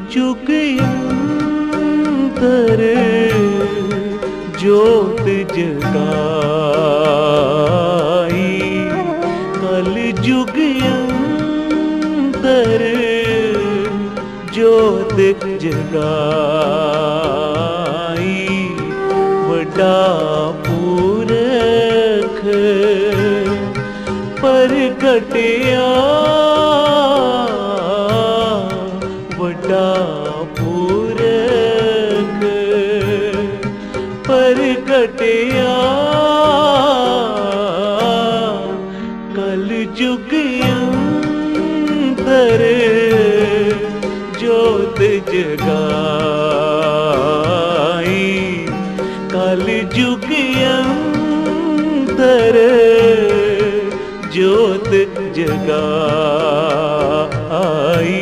जुगयंतर ज्योत जगाई, कल जुगयंतर ज्योत जगाई। वड्डा पुरख परगटिया, वड्डा पुरख परगटिया। कल जुगयंतर ज्योत जगाई, कल जुगयंतर ज्योत जगाई।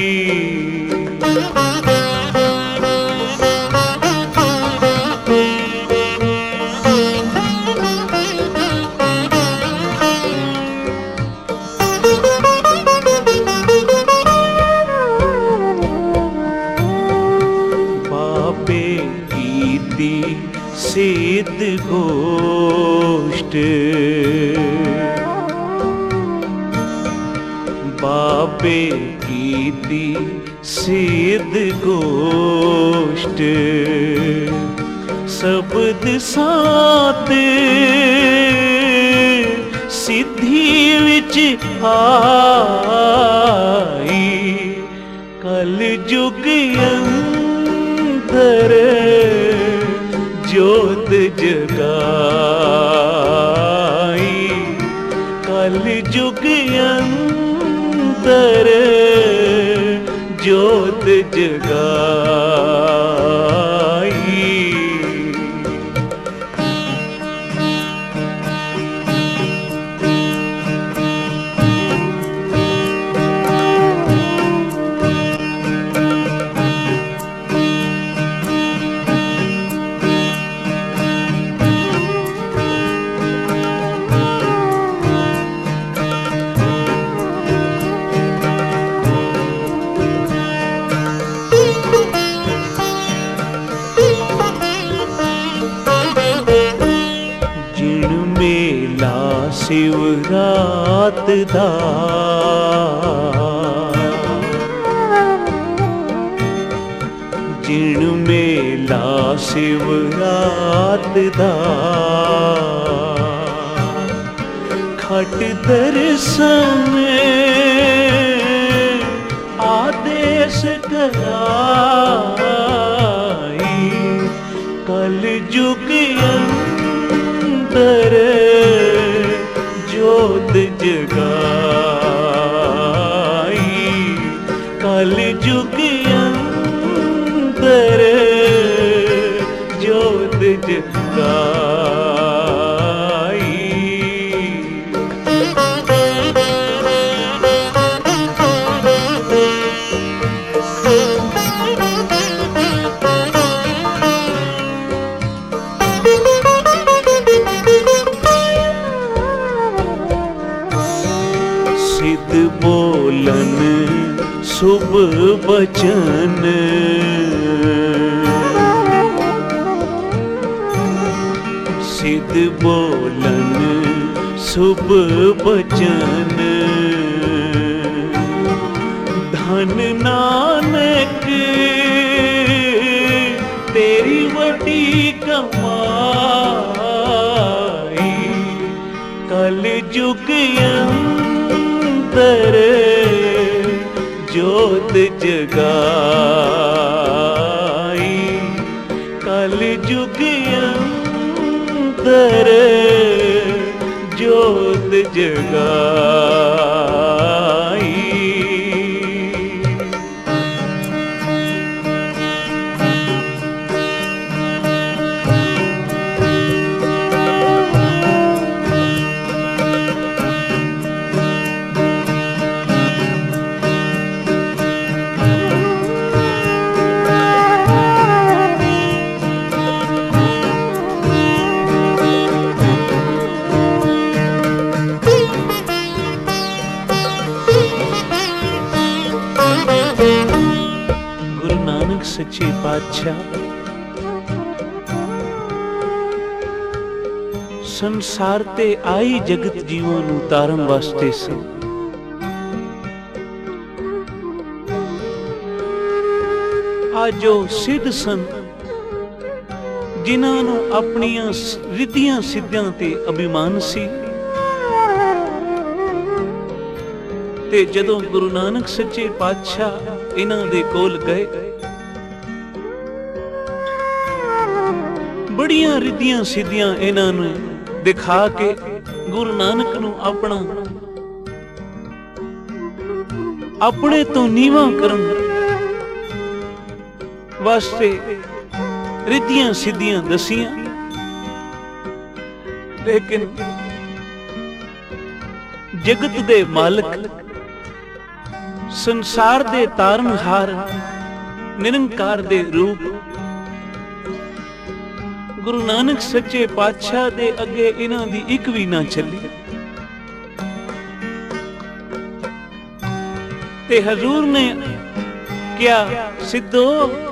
बाबे कीती सिद्ध गोष्ठ, बाबे कीती सिद्ध गोष्ठ। शब्द सात सिद्धि विच आई, कल जुगयंतर ज्योत जगाई, कल जुगयंतर ज्योत जगाई। शिवरात दा जिण मेला शिवरात दा, खट दर्शन आदेश कराई, कल जुगयंतर ज्योत जगाई, कल जुगयंतर ज्योत जगाई। सिद्ध बोलन शुभ बचन, सिद्ध बोलन शुभ बचन। धन नानक तेरी वड्डी कमाई, कल जुगयंतर ज्योत जगाई, कल जुगयंतर ज्योत जगाई। सच्चे पातशाह संसार ते आई जगत जीवां नूं तारण वास्ते सन। आज जो सिद्ध सन जिन्हां नूं अपनियां रिद्धियां सिद्धियां ते अभिमान सी, ते जदों गुरु नानक सच्चे पातशाह इन्हां दे कोल गए, बड़ियां रिद्धियां सिद्धियां इन्हां नूं दिखा के गुरु नानक नूं अपना अपने तो नीवा करन वास्ते रिद्धियां सिद्धियां दसियां। लेकिन जगत दे मालक, संसार दे तारनहार, निरंकार दे रूप गुरु नानक सच्चे पातशाह दे अगे इन्हां दी इक भी ना चली। ते हजूर ने क्या सिद्धो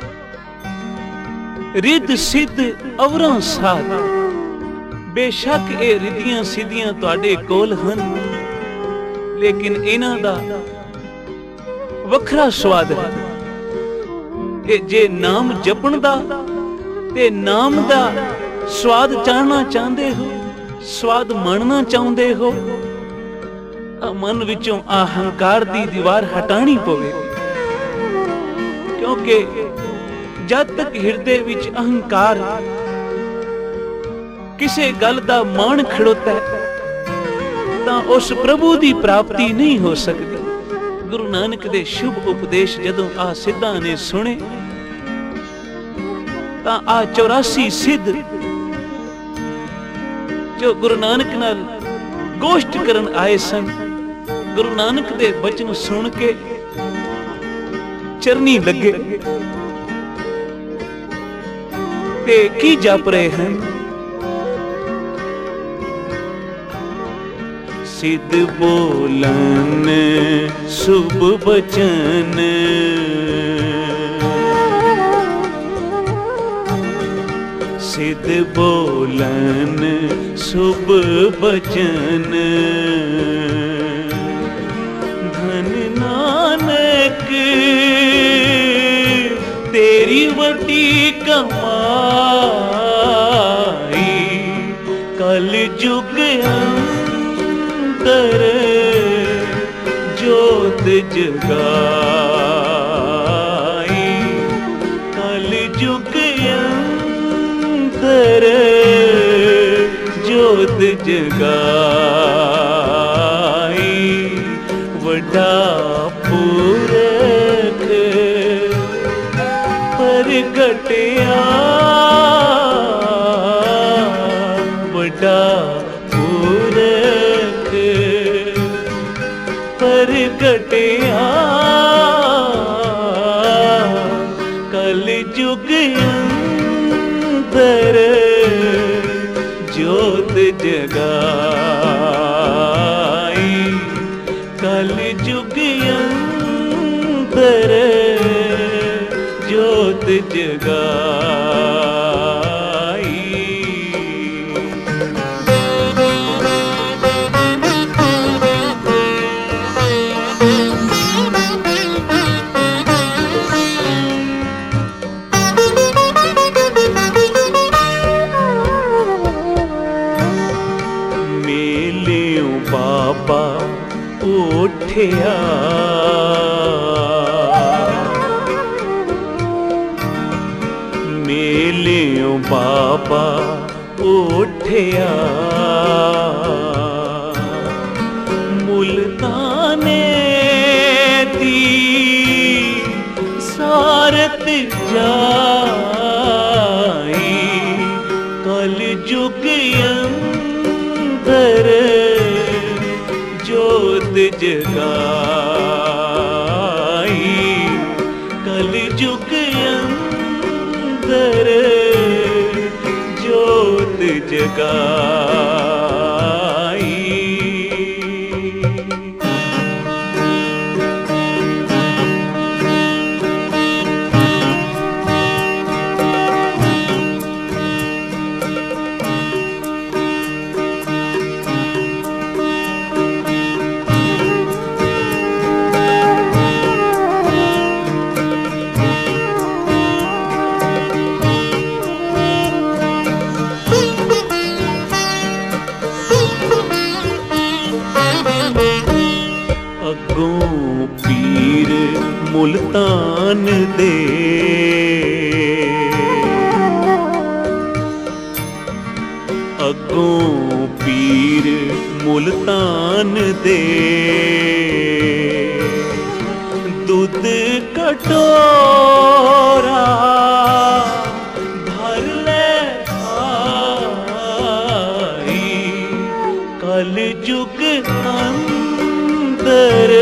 रिद्ध सिद्ध अवरां साध, बेशक ये रिद्धियां सिद्धियां तुहाडे कोल हन, लेकिन इन्हां दा वखरा स्वाद है। ये जे नाम जपण दा ते नाम दा स्वाद चाहना चाहते हो, स्वाद माणना चाहते हो, मन विचों अहंकार दी दीवार हटानी पवेगी। क्योंकि जद तक हिरदे विच अहंकार किसी गल दा मान खड़ोता है तां उस प्रभु दी प्राप्ति नहीं हो सकती। गुरु नानक दे शुभ उपदेश जदों आ सिद्धां ने सुने तां आ 84 सिद्ध जो गुरु नानक नाल गोष्ठ करन आए सन, गुरु नानक दे बचन सुन के चरनी लगे ते की जप रहे हैं। सिद्ध बोलन शुभ बचन, सिद्ध बोलन शुभ बचन, धन नानक तेरी वटी कमाई, कल जुग अंतर जोत जगाई, कल जुग जोत जगाई, वड्डा पुरख परगटिया, वड्डा पुरख परगटिया, कल जुग जोत जगाई, कल जुग अंतर जोत जगाई। बाबा उठिया, मेलियों बाबा उठिया, मुल्ताने दी सारत जाई, कल जुग अंतर जोत जगाई, कल जुग अंतर जोत जगाई। मुल्तान दे। अगों पीर मुल्तान दे दूध कटोरा भर ले आई, कल जुग अंदर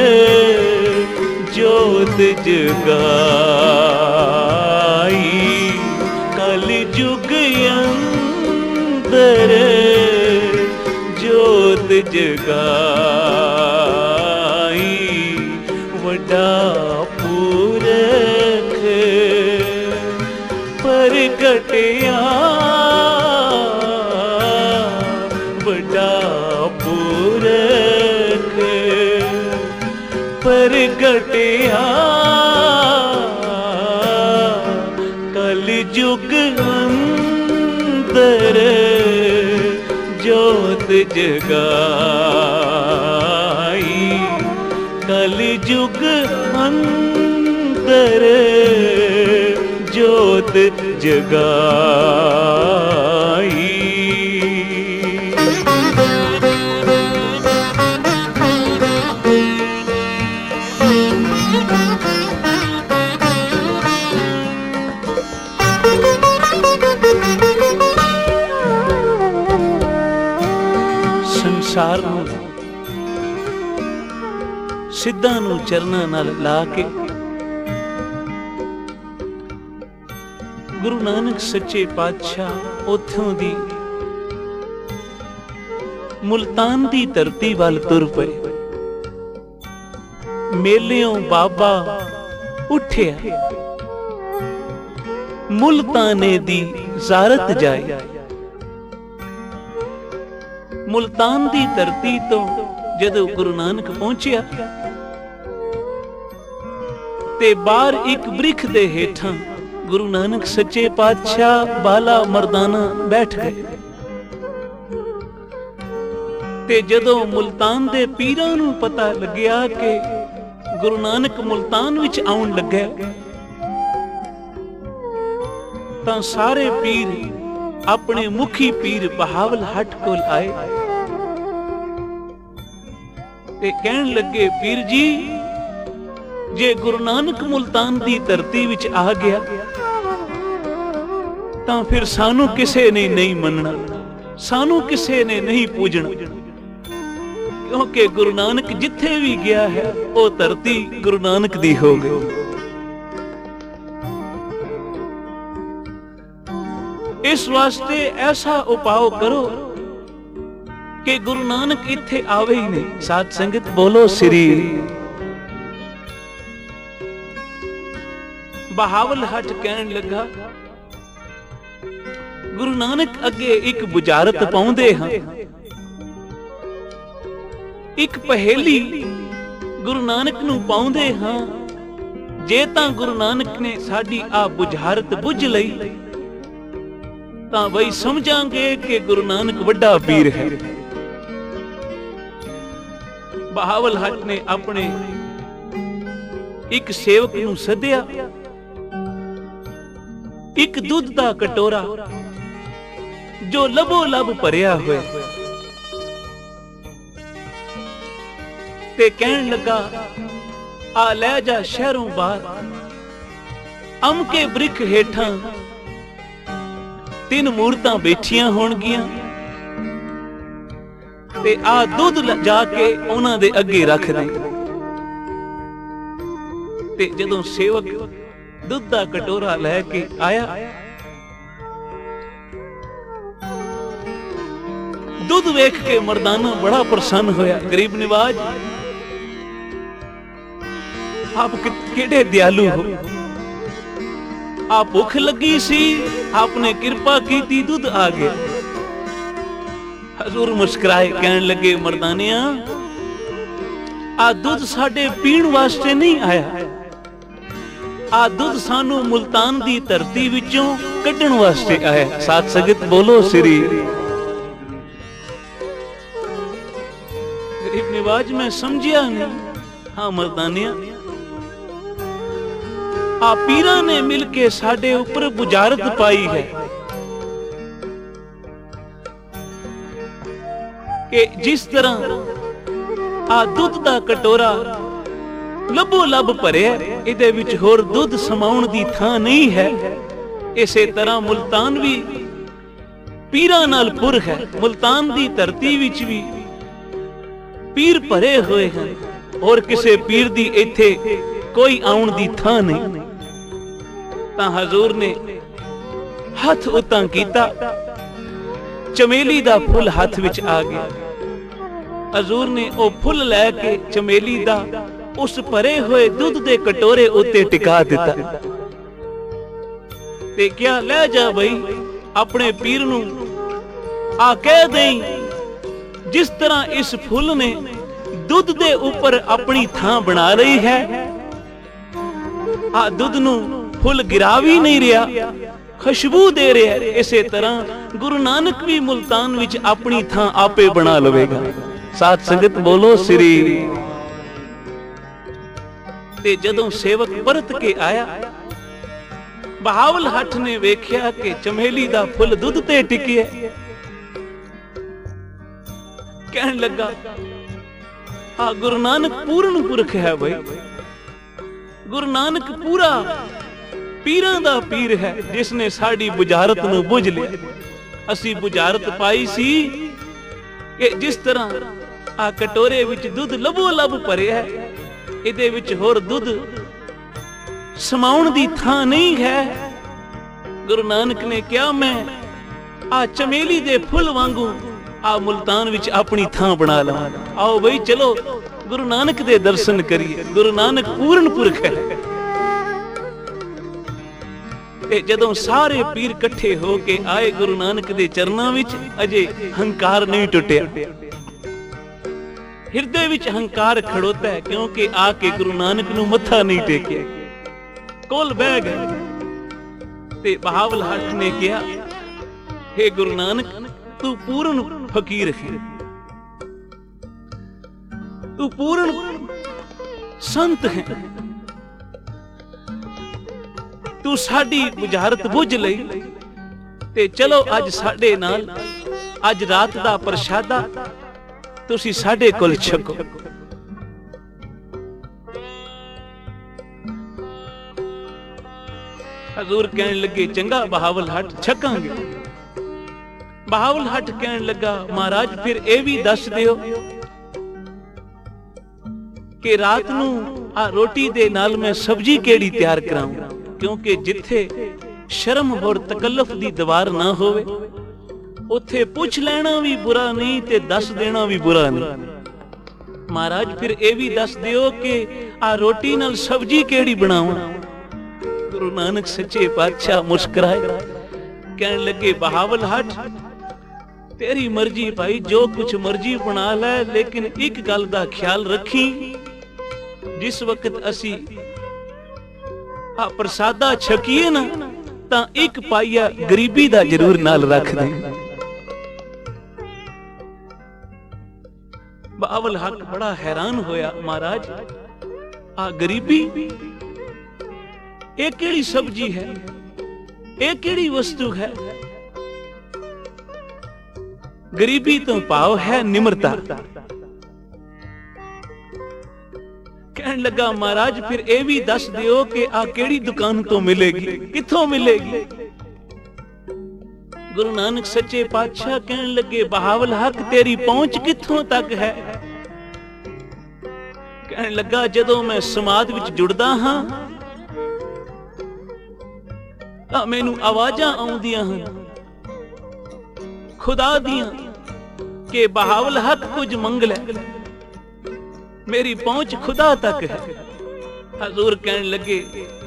जोत जगाई, कल जुग अंदर जोत जगाई। वड्डा पुरख प्रगटिया, वड्डा पुरख प्रगटिया, कल जुग अंदर जोत जगाई, कल जुग अंदर जोत जगाई। संसार नूं सिद्धां नूं चरनां नाल ला के गुरु नानक सच्चे पातशाह उत्थों दी मुल्तान दी धरती वल तुर पए। मेलियों बाबा उठिया मुल्ताने दी ज़ारत जाए। मुल्तान दी धरती तो जदों गुरु नानक पहुंचिया ते बाहर एक वृक्ष दे हेठां गुरु नानक सच्चे पातशाह बाला मर्दाना बैठ गए। ते जदों मुल्तान दे पीरां नूं पता लग्या कि गुरु नानक मुल्तान विच आउण लगे तां सारे पीर अपने मुखी पीर बहावल हट कोल आए ते कहन लगे, पीर जी जे गुरु नानक मुल्तान दी धरती विच आ गया तां फिर सानू किसे ने नहीं मनना, सानू किसे ने नहीं पूजना, क्योंकि गुरु नानक जिथे भी गया है वो धरती गुरु नानक दी हो गई। इस वास्ते ऐसा उपाय करो कि गुरु नानक इत्थे आवे ही नहीं। साध संगत बोलो श्री। बहावल हट कहन लगा, गुरु नानक अगे एक बुझारत पाउंदे हां, एक पहेली गुरु नानक नूं पाउंदे हां। जे तां गुरु नानक ने साडी आ बुझारत बुझ लई तां वही समझांगे कि गुरु नानक वड्डा पीर है। बहावल हट ने अपने एक सेवक नूं सद्या, एक दूध दा कटोरा जो लबो लब भरिया होया ते कहन लगा, आ ले जा शहरों बाहर अम के वृक्ष हेठां तीन मूर्तां बैठियां होणगियां ते आ दूध जाके उन्हां दे अगे रख दे। ते जदों सेवक दूध दा कटोरा लैके आया, दूध वेख के मर्दाना बड़ा प्रसन्न होया। गरीब निवाज आप केड़े दयालु हो, आप भुख लगी सी, आपने कृपा की थी, दूध आ गया। हजूर मुस्कुराए कहने लगे, मर्दानिया आ दूध साडे पीण वास्ते नहीं आया, आ दूध सानू मुल्तान दी धरती विचों कड्ढण वास्ते आया। साथ संगत बोलो श्री। गरीब निवाज मैं समझिया नहीं। हाँ मर्दानिया, ਆ ਪੀਰਾਂ ਨੇ ਮਿਲ ਕੇ ਸਾਡੇ ਉੱਪਰ ਬੁਝਾਰਤ ਪਾਈ ਹੈ ਕਿ ਜਿਸ ਤਰ੍ਹਾਂ ਆ ਦੁੱਧ ਦਾ ਕਟੋਰਾ ਲੱਭੋ ਲੱਭ ਭਰਿਆ, ਇਹਦੇ ਵਿੱਚ ਹੋਰ ਦੁੱਧ ਸਮਾਉਣ ਦੀ ਥਾਂ ਨਹੀਂ ਹੈ, ਇਸੇ ਤਰ੍ਹਾਂ ਮੁਲਤਾਨ ਵੀ ਪੀਰਾਂ ਨਾਲ ਪੁਰ ਹੈ। ਮੁਲਤਾਨ ਦੀ ਧਰਤੀ ਵਿੱਚ ਵੀ ਪੀਰ ਭਰੇ ਹੋਏ ਹਨ, ਔਰ ਕਿਸੇ ਪੀਰ ਦੀ ਇੱਥੇ ਕੋਈ ਆਉਣ ਦੀ ਥਾਂ ਨਹੀਂ। ਤਾਂ ਹਜ਼ੂਰ ਨੇ ਹੱਥ ਉਤਾਂ ਕੀਤਾ, ਚਮੇਲੀ ਦਾ ਫੁੱਲ ਹੱਥ ਵਿੱਚ ਆ ਗਿਆ। ਹਜ਼ੂਰ ਨੇ ਉਹ ਫੁੱਲ ਲੈ ਕੇ ਚਮੇਲੀ ਦਾ ਉਸ ਭਰੇ ਹੋਏ ਦੁੱਧ ਦੇ ਕਟੋਰੇ ਉੱਤੇ ਟਿਕਾ ਦਿੱਤਾ ਤੇ ਕਿਹਾ, ਲੈ ਜਾ ਬਈ, ਆਪਣੇ ਪੀਰ ਨੂੰ ਆ ਕਹਿ ਦੇਈ, ਜਿਸ ਤਰ੍ਹਾਂ ਇਸ ਫੁੱਲ ਨੇ ਦੁੱਧ ਦੇ ਉੱਪਰ ਆਪਣੀ ਥਾਂ ਬਣਾ ਲਈ ਹੈ, ਆ ਦੁੱਧ ਨੂੰ ਫੁੱਲ ਗਿਰਾ ਵੀ ਨਹੀਂ ਰਿਹਾ, ਖੁਸ਼ਬੂ ਦੇ ਰਿਹਾ, ਇਸੇ ਤਰ੍ਹਾਂ ਗੁਰੂ ਨਾਨਕ ਵੀ ਮੁਲਤਾਨ ਵਿੱਚ ਆਪਣੀ ਥਾਂ ਆਪੇ ਬਣਾ ਲਵੇਗਾ। ਸਾਧ ਸੰਗਤ ਬੋਲੋ ਸ੍ਰੀ। ਤੇ ਜਦੋਂ ਸੇਵਕ ਪਰਤ ਕੇ ਆਇਆ, ਬਹਾਵਲ ਹੱਠ ਨੇ ਵੇਖਿਆ ਕਿ ਚਮੇਲੀ ਦਾ ਫੁੱਲ ਦੁੱਧ ਤੇ ਟਿਕਿਆ। ਕਹਿਣ ਲੱਗਾ, ਆ ਗੁਰੂ ਨਾਨਕ ਪੂਰਨ ਪੁਰਖ ਹੈ ਬਈ, ਗੁਰੂ ਨਾਨਕ ਪੂਰਾ ਪੀਰਾਂ ਦਾ ਪੀਰ ਹੈ, ਜਿਸ ਨੇ ਸਾਡੀ ਬੁਝਾਰਤ ਨੂੰ ਬੁਝ ਲਿਆ। ਅਸੀਂ ਬੁਝਾਰਤ ਪਾਈ ਸੀ ਕਿ ਜਿਸ ਤਰ੍ਹਾਂ ਆ ਕਟੋਰੇ ਵਿੱਚ ਦੁੱਧ ਲੱਭੋ ਲੱਭ ਭਰਿਆ ਹੈ, ਇਹਦੇ ਵਿੱਚ ਹੋਰ ਦੁੱਧ ਸਮਾਉਣ ਦੀ ਥਾਂ ਨਹੀਂ ਹੈ। ਗੁਰੂ ਨਾਨਕ ਨੇ ਕਿਹਾ, ਮੈਂ ਆ ਚਮੇਲੀ ਦੇ ਫੁੱਲ ਵਾਂਗੂ ਆ ਮੁਲਤਾਨ ਵਿੱਚ ਆਪਣੀ ਥਾਂ ਬਣਾ ਲਵਾਂ। ਆਓ ਬਈ ਚਲੋ ਗੁਰੂ ਨਾਨਕ ਦੇ ਦਰਸ਼ਨ ਕਰੀਏ। ਗੁਰੂ ਨਾਨਕ ਪੂਰਨ ਪੁਰਖ ਹੈ। ਤੇ ਜਦੋਂ ਸਾਰੇ ਪੀਰ ਇਕੱਠੇ ਹੋ ਕੇ ਆਏ ਗੁਰੂ ਨਾਨਕ ਦੇ ਚਰਨਾਂ ਵਿੱਚ, ਅਜੇ ਹੰਕਾਰ ਨਹੀਂ ਟੁੱਟਿਆ। ਹਿਰਦੇ ਵਿੱਚ ਹੰਕਾਰ ਖੜੋਤਾ ਹੈ, ਕਿਉਂਕਿ ਆ ਕੇ ਗੁਰੂ ਨਾਨਕ ਨੂੰ ਮੱਥਾ ਨਹੀਂ ਟੇਕਿਆ, ਕੋਲ ਬਹਿ ਗਏ। ਤੇ ਬਹਾਵਲ ਹੱਠ ਨੇ ਕਿਹਾ, ਹੇ ਗੁਰੂ ਨਾਨਕ, ਤੂੰ ਪੂਰਨ ਫਕੀਰ ਹੈ, ਤੂੰ ਪੂਰਨ ਸੰਤ ਹੈ, ਤੂੰ ਸਾਡੀ ਬੁਝਾਰਤ ਬੁੱਝ ਲਈ। ਤੇ ਚਲੋ ਅੱਜ ਸਾਡੇ ਨਾਲ, ਅੱਜ ਰਾਤ ਦਾ ਪ੍ਰਸ਼ਾਦਾ ਤੁਸੀਂ ਸਾਡੇ ਕੋਲ ਛਕੋ। ਹਜ਼ੂਰ ਕਹਿਣ ਲੱਗੇ, ਚੰਗਾ ਬਹਾਵਲ ਹੱਠ, ਛਕਾਂਗੇ। ਬਹਾਵਲ ਹੱਠ ਕਹਿਣ ਲੱਗਾ, ਮਹਾਰਾਜ ਫਿਰ ਇਹ ਵੀ ਦੱਸ ਦਿਓ ਕਿ ਰਾਤ ਨੂੰ ਆ ਰੋਟੀ ਦੇ ਨਾਲ ਮੈਂ ਸਬਜ਼ੀ ਕਿਹੜੀ ਤਿਆਰ ਕਰਾਂਗਾ, ਕਿਉਂਕਿ ਜਿੱਥੇ ਸ਼ਰਮ ਹੋਰ ਤਕੱਲਫ ਦੀ ਦੀਵਾਰ ਨਾ ਹੋਵੇ, ਉੱਥੇ ਪੁੱਛ ਲੈਣਾ ਵੀ ਬੁਰਾ ਨਹੀਂ ਤੇ ਦੱਸ ਦੇਣਾ ਵੀ ਬੁਰਾ ਨਹੀਂ। ਮਹਾਰਾਜ ਫਿਰ ਇਹ ਵੀ ਦੱਸ ਦਿਓ ਕਿ ਆ ਰੋਟੀ ਨਾਲ ਸਬਜ਼ੀ ਕਿਹੜੀ ਬਣਾਵਾਂ। ਗੁਰੂ ਨਾਨਕ ਸੱਚੇ ਪਾਤਸ਼ਾਹ ਮੁਸਕਰਾਏ, ਕਹਿਣ ਲੱਗੇ, ਬਹਾਵਲ ਹੱਠ, ਤੇਰੀ ਮਰਜ਼ੀ ਭਾਈ, ਜੋ ਕੁਛ ਮਰਜ਼ੀ ਬਣਾ ਲੈ, ਲੇਕਿਨ ਇੱਕ ਗੱਲ ਦਾ ਖਿਆਲ ਰੱਖੀ, ਜਿਸ ਵਕਤ ਅਸੀਂ ਆ ਪ੍ਰਸਾਦਾ ਛਕੀਏ ਨਾ, ਤਾਂ ਇੱਕ ਪਾਈਆ ਗਰੀਬੀ ਦਾ ਜ਼ਰੂਰ ਨਾਲ ਰੱਖ ਦੇ। ਬਹਾਵਲ ਹੱਕ ਬੜਾ ਹੈਰਾਨ ਹੋਇਆ, ਮਹਾਰਾਜ ਆ ਗਰੀਬੀ, ਇਹ ਕਿਹੜੀ ਸਬਜ਼ੀ ਹੈ, ਇਹ ਕਿਹੜੀ ਵਸਤੂ ਹੈ। ਗਰੀਬੀ ਤੋਂ ਭਾਵ ਹੈ ਨਿਮਰਤਾ। ਕਹਿਣ ਲੱਗਾ, ਮਹਾਰਾਜ ਫਿਰ ਇਹ ਵੀ ਦੱਸ ਦਿਓ ਕਿ ਆ ਕਿਹੜੀ ਦੁਕਾਨ ਤੋਂ ਮਿਲੇਗੀ, ਕਿੱਥੋਂ ਮਿਲੇਗੀ। ਗੁਰੂ ਨਾਨਕ ਸੱਚੇ ਪਾਤਸ਼ਾਹ ਕਹਿਣ ਲੱਗੇ, ਬਹਾਵਲ ਹੱਕ, ਤੇਰੀ ਪਹੁੰਚ ਕਿੱਥੋਂ ਤੱਕ ਹੈ। ਕਹਿਣ ਲੱਗਾ, ਜਦੋਂ ਮੈਂ ਸਮਾਜ ਵਿੱਚ ਜੁੜਦਾ ਹਾਂ ਤਾਂ ਮੈਨੂੰ ਆਵਾਜ਼ਾਂ ਆਉਂਦੀਆਂ ਹਨ ਖੁਦਾ ਦੀਆਂ ਕਿ ਬਹਾਵਲ ਹੱਕ ਕੁਝ ਮੰਗ ਲੈ, ਮੇਰੀ ਪਹੁੰਚ ਖੁਦਾ ਤੱਕ ਹੈ। ਹਜ਼ੂਰ ਕਹਿਣ ਲੱਗੇ,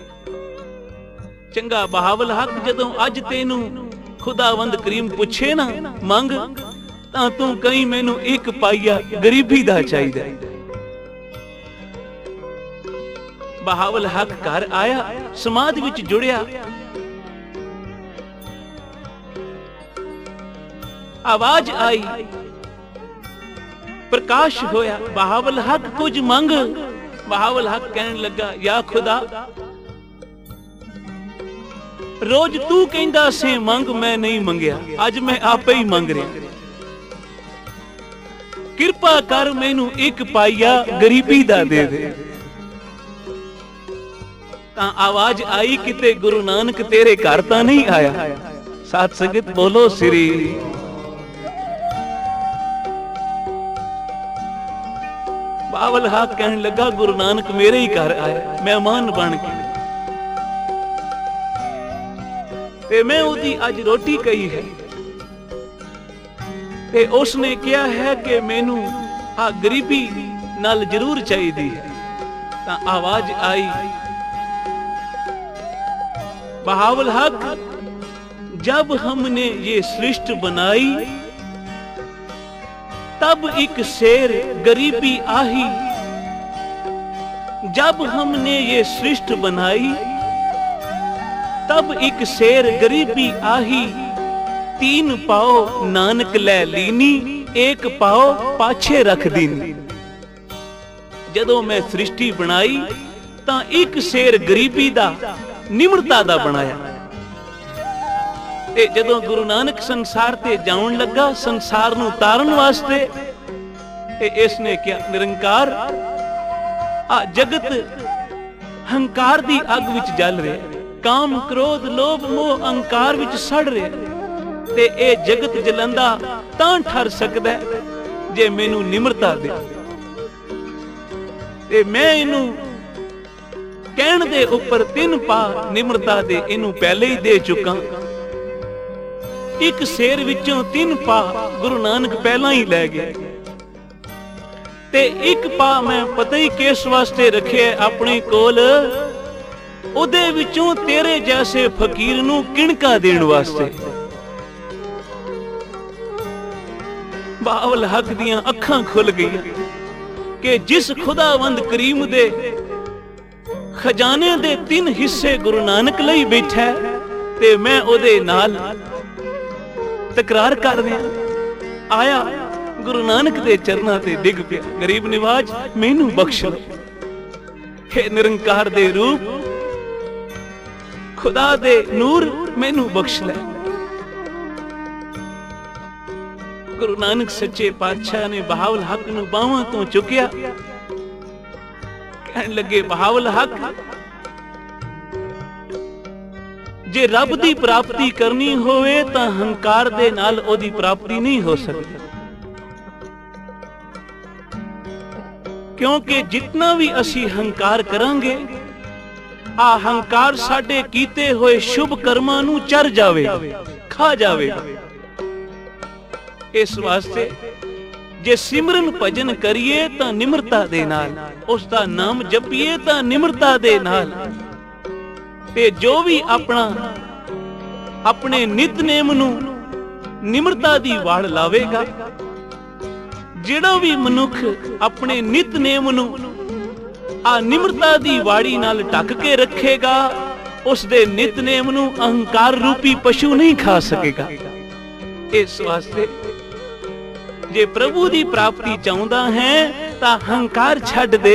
ਚੰਗਾ ਬਹਾਵਲ ਹੱਕ, ਜਦੋਂ ਅੱਜ ਤੈਨੂੰ ਖੁਦਾਵੰਦ ਕਰੀਮ ਪੁੱਛੇ ਨਾ ਮੰਗ, ਤਾਂ ਤੂੰ ਕਹੀਂ ਮੈਨੂੰ ਇੱਕ ਪਾਈਆ ਗਰੀਬੀ ਦਾ ਚਾਹੀਦਾ। ਬਹਾਵਲ ਹੱਕ ਘਰ ਆਇਆ, ਸਮਾਜ ਵਿੱਚ ਜੁੜਿਆ, ਆਵਾਜ਼ ਆਈ, ਪ੍ਰਕਾਸ਼ ਹੋਇਆ, ਬਹਾਵਲ ਹੱਕ ਕੁਝ ਮੰਗ। ਬਹਾਵਲ ਹੱਕ ਕਹਿਣ ਲੱਗਾ, ਯਾ ਖੁਦਾ, रोज तू कहंदा से मंग, मैं नहीं मंगया, अज मैं आपे ही मंग रहा। किरपा कर मैनू एक पाइया गरीबी दा दे दे। तां आवाज आई किते गुरु नानक तेरे घर तां नहीं आया। साथ संगत बोलो श्री। बावल हाथ कहने लगा गुरु नानक मेरे ही घर आया मेहमान बन के, ते मैं उदी अज रोटी कही है, ते उसने कहा है कि मैनू आ गरीबी नाल जरूर चाहिए है। तां आवाज आई बहावल हक, जब हमने ये सृष्टि बनाई तब एक शेर गरीबी आही। जब हमने ये सृष्टि बनाई तब एक शेर गरीबी आही। 3 पाओ नानक लै लीनी, 1 पाओ पाछे रख दीनी। जदों मैं सृष्टि बनाई तां एक शेर गरीबी दा निम्रता दा बनाया। ते जदों गुरु नानक संसार ते जाउण लगा संसार नूं तारण वास्ते, ते इसने क्या निरंकार आ जगत हंकार दी अग विच जल रहा, काम क्रोध लोभ मोह अहंकार विच सड़ रहा। ते ए जगत जलंदा तां ठर सकदा जे मैनू निम्रता दे। ते मैं इनू कहण दे उपर 3 पा निम्रता दे इनू पहले ही दे चुका। एक शेर विचों 3 पा गुरु नानक पहला ही लै गया, ते 1 पा मैं पता ही किस वास्ते रखे अपने कोल, उदे विचों तेरे जैसे फकीर नूं किणका देण वास्ते। बावल हक दियां अखां खुल गई कि जिस खुदावंद करीम दे खजाने दे 3 हिस्से गुरु नानक लई बैठा है, ते मैं उदे नाल तकरार कर रहा। आया गुरु नानक दे चरना ते डिग पिया, गरीब निवाज मैनू बख्श लो। हे निरंकार दे रूप खुदा दे नूर मैनू बख्श ले। गुरु नानक सच्चे पातशाह ने बहावल हक नू बावां तो चुकिया, कहन लगे बहावल हक, जे रब दी प्राप्ति करनी होवे तां हंकार दे नाल ओदी प्राप्ति नहीं हो सकती। क्योंकि जितना भी असी हंकार करांगे आ हंकार साडे कीते होए शुभ कर्मां नू चर जावेगा, खा जावेगा। इस वास्ते जे सिमरन भजन करिए तां निम्रता दे नाल, उसदा नाम जपीए तां निम्रता दे नाल, ते जो भी अपने नितनेम नू निम्रता दी वाड़ लावेगा, जिहड़ा भी मनुख अपने नितनेम नू आ निम्रता दी वाड़ी नाल ढक के रखेगा, उस दे नितनेम नू अहंकार रूपी पशु नहीं खा सकेगा। इस वास्ते जे प्रभु दी प्राप्ति चाहुंदा है तां हंकार छड्ड दे,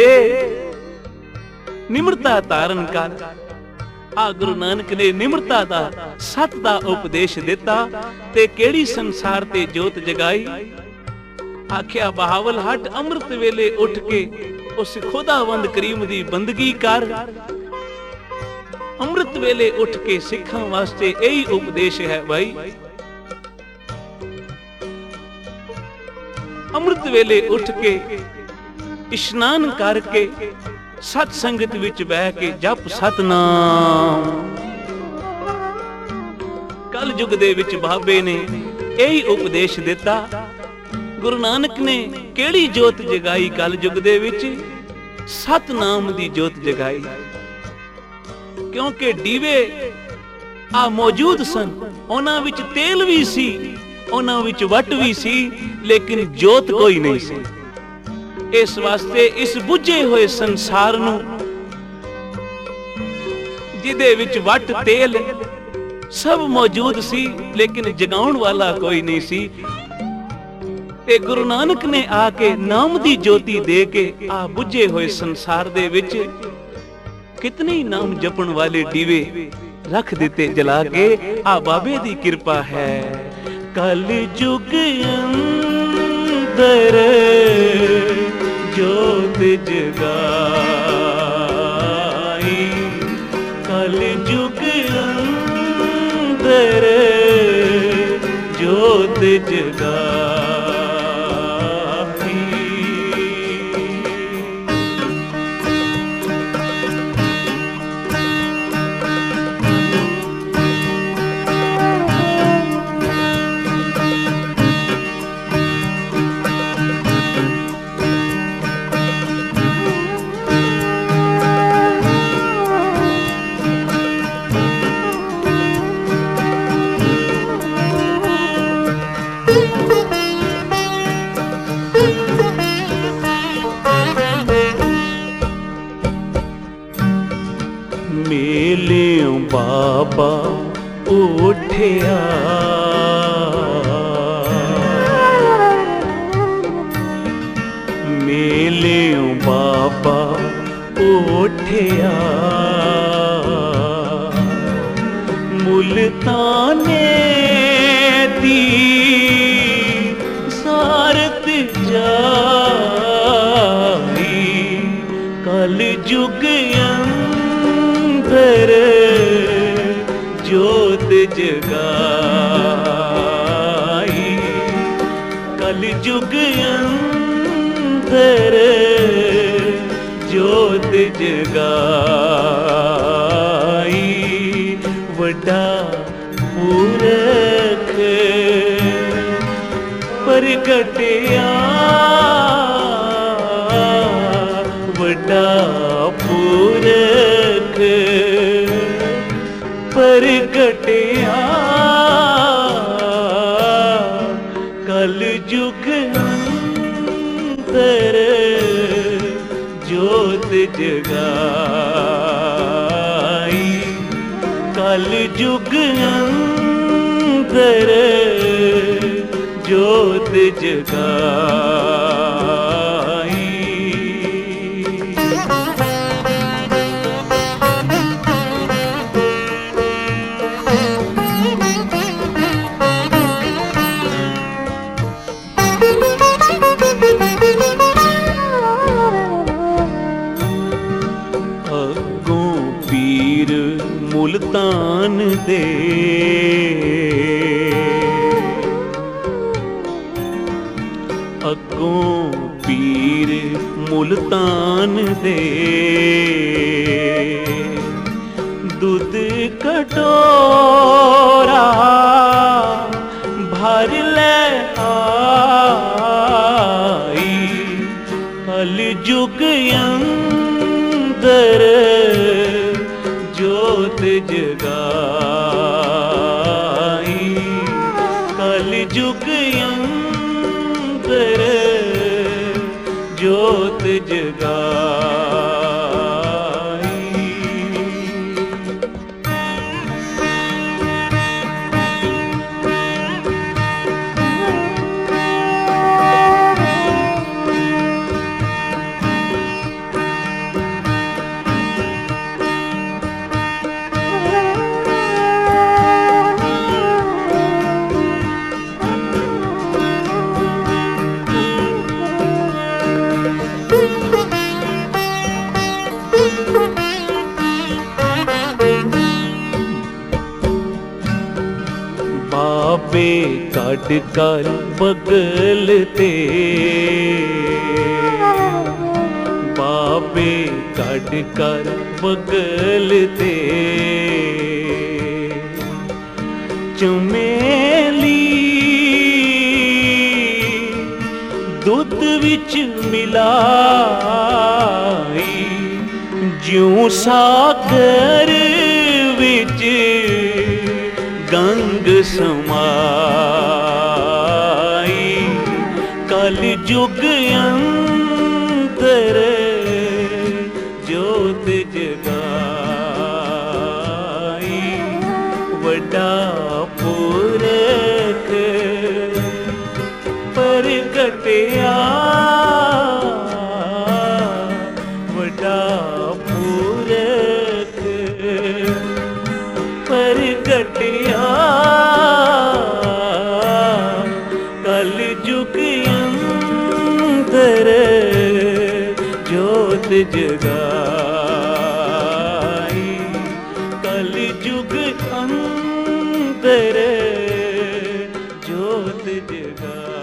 निम्रता धारण कर। आ गुरु नानक ने निम्रता दा सत दा उपदेश दिता, ते केड़ी संसार ते जोत जगाई। आख्या बहावल हट अमृत वेले उठ के उस खुदावंद करीम दी बंदगी कर। अमृत वेले उठ के सिखां वास्ते यही उपदेश है भाई। अमृत वेले उठ के इशनान करके सत संगत विच बह के जप सतनाम। कल युग दे विच बाबे ने यही उपदेश दिता। गुरु नानक ने केड़ी जोत जगाई कल युग दे विच? सतनाम दी जोत जगाई। क्योंकि दीवे आ मौजूद सन, उन्हां विच तेल भी सी, उन्हां विच वट भी सी, लेकिन जोत कोई नहीं सी। इस वास्ते इस बुझे हुए संसार नूं जिदे विच वट तेल सब मौजूद सी, लेकिन जगाउण वाला कोई नहीं सी। ते गुरु नानक ने आके नाम दी ज्योति दे के आ बुझे हुए संसार दे विच कितने नाम जपण वाले दीवे रख दिते जला के। आ बाबे दी कृपा है। कल जुग अंदर जोत जगाई, कल जुग अंदर जोत जगाई। मेलियों बाबा उठिया, मेलियों बाबा उठिया, मुल्ताने दी सारत जाई, कल जुग अंदर जोत जगाई, कल जुग अंदर जोत जगाई। वड्डा पुरख प्रगटिया, वड्डा पुरख प्रगटिया, कल जुग अंदर जोत जगाई, कल जुग अंदर जोत जगाई। अगों पीर मुल्तान दे, अगों पीर मुल्तान दे, दूध कटोरा भर ले आई, कल जुग अंदर जोत जगाई, कल जुग अंदर जोत जगाई। बाबे कट कर बगल ते, बाबे कट कर बगल ते, चमेली दुध विच मिलाई, ज्यों सागर विच गंग समाई, कल जुग अंदर जोत जगाई, वड्डा पुरख प्रगटिया, वड्डा पुरख जुग अंतर जोत जगाई, कल जुग अंतर जोत जगाई।